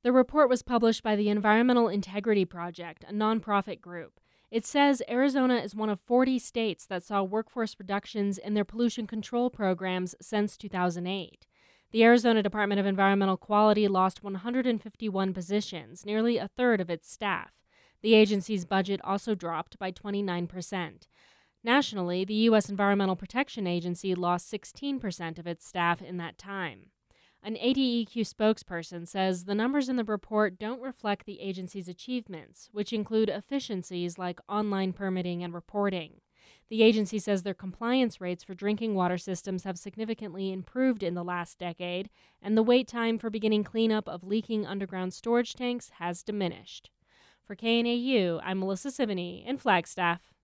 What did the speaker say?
The report was published by the Environmental Integrity Project, a nonprofit group. It says Arizona is one of 40 states that saw workforce reductions in their pollution control programs since 2008. The Arizona Department of Environmental Quality lost 151 positions, nearly a third of its staff. The agency's budget also dropped by 29%. Nationally, the U.S. Environmental Protection Agency lost 16% of its staff in that time. An ADEQ spokesperson says the numbers in the report don't reflect the agency's achievements, which include efficiencies like online permitting and reporting. The agency says their compliance rates for drinking water systems have significantly improved in the last decade, and the wait time for beginning cleanup of leaking underground storage tanks has diminished. For KNAU, I'm Melissa Sivany in Flagstaff.